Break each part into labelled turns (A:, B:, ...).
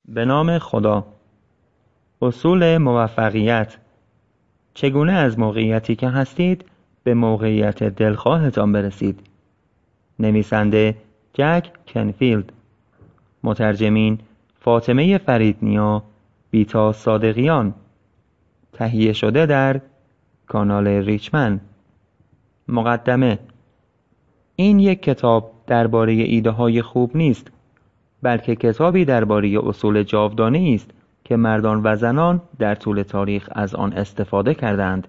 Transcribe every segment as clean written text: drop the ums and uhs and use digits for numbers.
A: به نام خدا. اصول موفقیت. چگونه از موقعیتی که هستید به موقعیت دلخواهتان برسید؟ نویسنده جک کنفیلد. مترجمین فاطمه فریدنیا، بیتا صادقیان. تهیه شده در کانال ریچمن. مقدمه. این یک کتاب درباره ایده های خوب نیست، بلکه کتابی درباره اصول جاودانه است که مردان و زنان در طول تاریخ از آن استفاده کردند.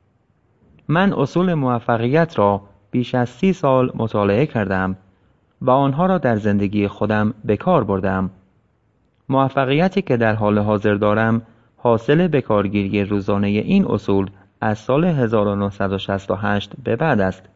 A: من اصول موفقیت را بیش از 30 سال مطالعه کردم و آنها را در زندگی خودم به کار بردم. موفقیتی که در حال حاضر دارم حاصل به کارگیری روزانه این اصول از سال 1968 به بعد است.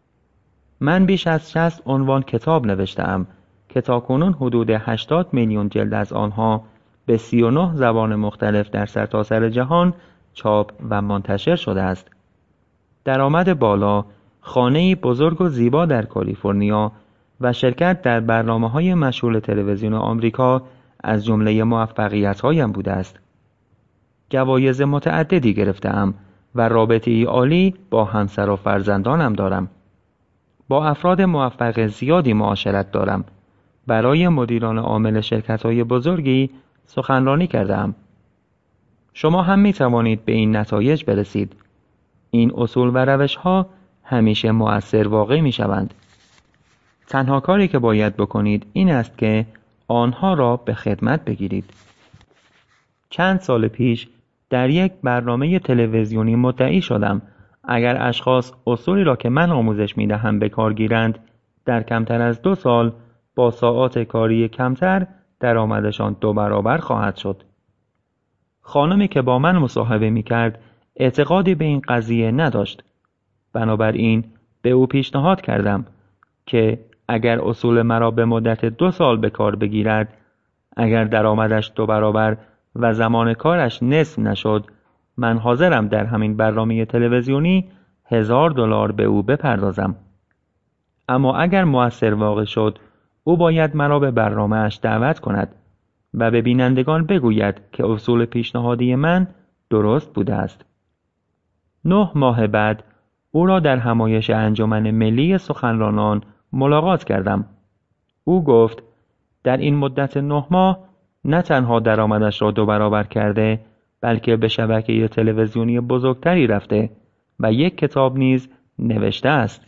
A: من بیش از 60 عنوان کتاب نوشته‌ام که تاکنون حدود 80 میلیون جلد از آنها به 39 زبان مختلف در سرتاسر جهان چاپ و منتشر شده است. درآمد بالا، خانه‌ای بزرگ و زیبا در کالیفرنیا و شرکت در برنامه‌های مشهور تلویزیون آمریکا از جمله موفقیت‌هایم بوده است. جوایز متعددی گرفته‌ام و رابطه‌ای عالی با همسر و فرزندانم دارم. با افراد موفق زیادی معاشرت دارم. برای مدیران عامل شرکت‌های بزرگی سخنرانی کردم. شما هم می توانید به این نتایج برسید. این اصول و روش‌ها همیشه مؤثر واقع می شوند. تنها کاری که باید بکنید این است که آنها را به خدمت بگیرید. چند سال پیش در یک برنامه تلویزیونی مدعی شدم اگر اشخاص اصولی را که من آموزش می دهم به کار گیرند، در کمتر از 2 سال با ساعات کاری کمتر درآمدشان 2 برابر خواهد شد. خانمی که با من مصاحبه می کرد اعتقادی به این قضیه نداشت. بنابراین به او پیشنهاد کردم که اگر اصول مرا به مدت 2 سال به کار بگیرد، اگر درآمدش 2 برابر و زمان کارش نصف نشد، من حاضرم در همین برنامه تلویزیونی $1000 به او بپردازم. اما اگر مؤثر واقع شد، او باید مرا به برنامه‌اش دعوت کند و به بینندگان بگوید که اصول پیشنهادی من درست بوده است. 9 ماه بعد او را در همایش انجمن ملی سخنرانان ملاقات کردم. او گفت در این مدت 9 ماه نه تنها درآمدش را 2 برابر کرده، بلکه به شبکه تلویزیونی بزرگتری رفته و یک کتاب نیز نوشته است.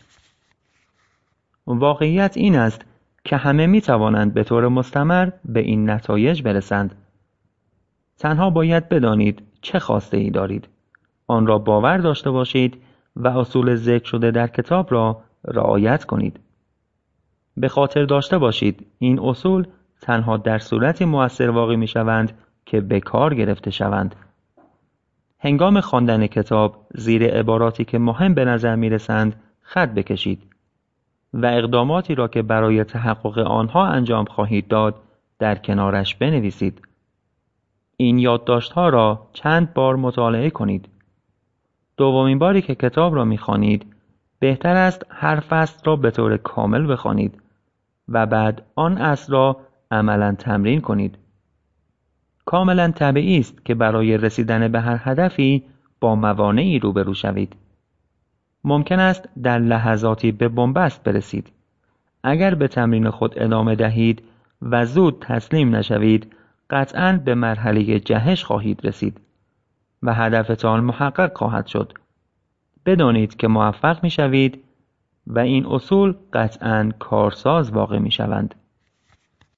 A: واقعیت این است که همه می توانند به طور مستمر به این نتایج برسند. تنها باید بدانید چه خواسته ای دارید، آن را باور داشته باشید و اصول ذکر شده در کتاب را رعایت کنید. به خاطر داشته باشید این اصول تنها در صورتی مؤثر واقع می شوند که به کار گرفته شوند. هنگام خواندن کتاب زیر عباراتی که مهم به نظر می رسند خط بکشید و اقداماتی را که برای تحقق آنها انجام خواهید داد در کنارش بنویسید. این یادداشت‌ها را چند بار مطالعه کنید. دومین باری که کتاب را می‌خوانید، بهتر است هر فصل را به طور کامل بخوانید و بعد آن اصل را عملاً تمرین کنید. کاملاً طبیعی است که برای رسیدن به هر هدفی با موانعی روبرو شوید. ممکن است در لحظاتی به بنبست برسید. اگر به تمرین خود ادامه دهید و زود تسلیم نشوید، قطعاً به مرحله جهش خواهید رسید و هدفتان محقق خواهد شد. بدانید که موفق می شوید و این اصول قطعاً کارساز واقع می شوند.